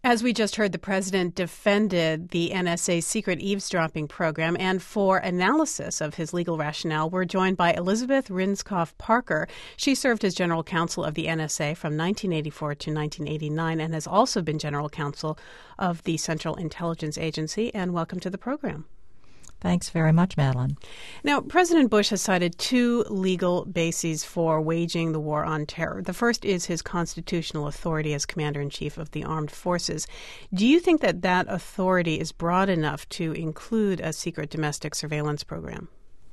As we just heard, the president defended the NSA's secret eavesdropping program, and for analysis of his legal rationale, we're joined by Elizabeth Rinskoff Parker. She served as general counsel of the NSA from 1984 to 1989 and has also been general counsel of the Central Intelligence Agency. And welcome to the program. Thanks very much, Madeline. Now, President Bush has cited two legal bases for waging the war on terror. The first is his constitutional authority as Commander-in-Chief of the Armed Forces. Do you think that that authority is broad enough to include a secret domestic surveillance program?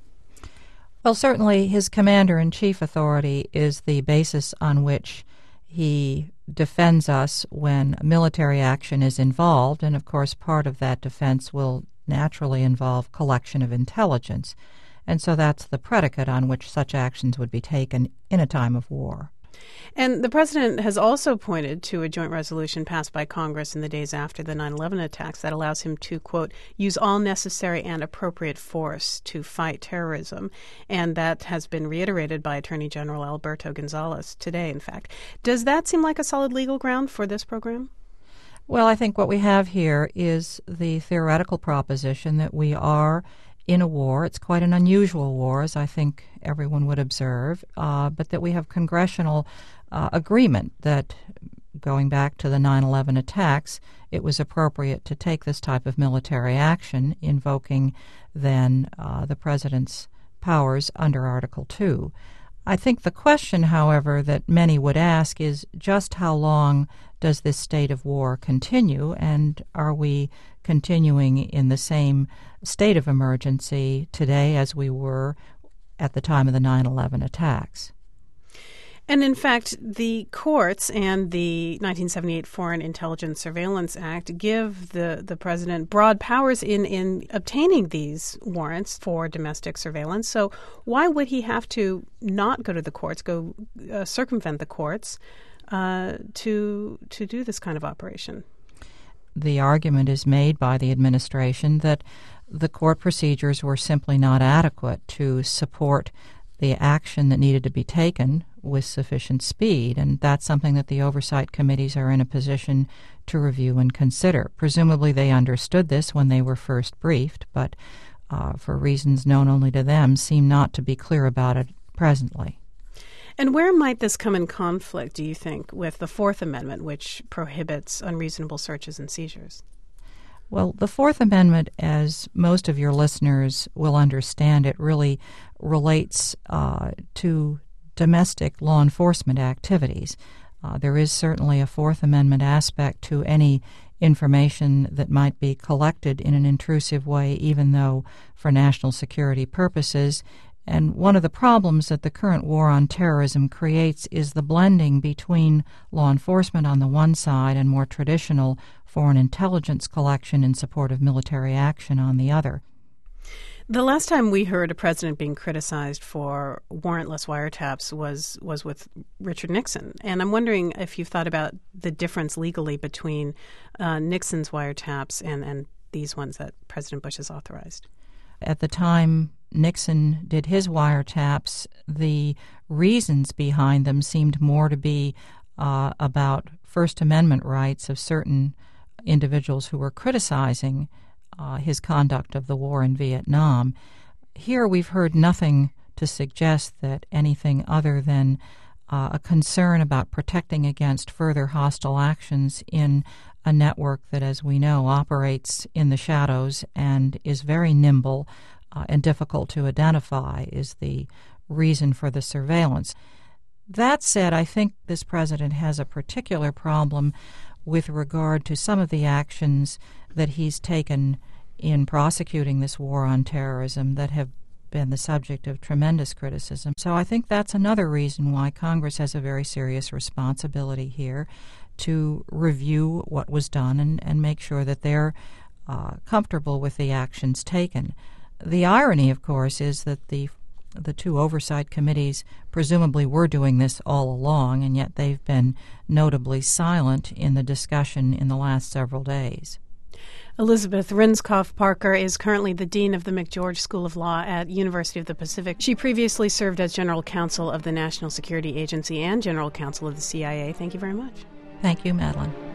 Well, certainly his Commander-in-Chief authority is the basis on which he defends us when military action is involved, and of course part of that defense will naturally involve collection of intelligence, and so that's the predicate on which such actions would be taken in a time of war. And the president has also pointed to a joint resolution passed by Congress in the days after the 9/11 attacks that allows him to, quote, use all necessary and appropriate force to fight terrorism. And that has been reiterated by Attorney General Alberto Gonzales today, in fact. Does that seem like a solid legal ground for this program? Well, I think what we have here is the theoretical proposition that we are in a war. It's quite an unusual war, as I think everyone would observe, but that we have congressional agreement that, going back to the 9/11 attacks, it was appropriate to take this type of military action, invoking then the president's powers under Article 2. I think the question, however, that many would ask is just how long does this state of war continue, and are we continuing in the same state of emergency today as we were at the time of the 9/11 attacks? And in fact, the courts and the 1978 Foreign Intelligence Surveillance Act give the president broad powers in obtaining these warrants for domestic surveillance. So why would he have to not go to the courts, circumvent the courts to do this kind of operation? The argument is made by the administration that the court procedures were simply not adequate to support the action that needed to be taken with sufficient speed, and that's something that the oversight committees are in a position to review and consider. Presumably they understood this when they were first briefed, but for reasons known only to them, seem not to be clear about it presently. And where might this come in conflict, do you think, with the Fourth Amendment, which prohibits unreasonable searches and seizures? Well, the Fourth Amendment, as most of your listeners will understand, it really relates to domestic law enforcement activities. There is certainly a Fourth Amendment aspect to any information that might be collected in an intrusive way, even though for national security purposes. And one of the problems that the current war on terrorism creates is the blending between law enforcement on the one side and more traditional foreign intelligence collection in support of military action on the other. The last time we heard a president being criticized for warrantless wiretaps was with Richard Nixon. And I'm wondering if you've thought about the difference legally between Nixon's wiretaps and these ones that President Bush has authorized. At the time Nixon did his wiretaps, the reasons behind them seemed more to be about First Amendment rights of certain individuals who were criticizing his conduct of the war in Vietnam. Here we've heard nothing to suggest that anything other than a concern about protecting against further hostile actions in a network that, as we know, operates in the shadows and is very nimble and difficult to identify is the reason for the surveillance. That said, I think this president has a particular problem with regard to some of the actions that he's taken in prosecuting this war on terrorism that have been the subject of tremendous criticism. So I think that's another reason why Congress has a very serious responsibility here to review what was done and make sure that they're comfortable with the actions taken. The irony, of course, is that the two oversight committees presumably were doing this all along, and yet they've been notably silent in the discussion in the last several days. Elizabeth Rinskoff Parker is currently the Dean of the McGeorge School of Law at University of the Pacific. She previously served as General Counsel of the National Security Agency and General Counsel of the CIA. Thank you very much. Thank you, Madeline.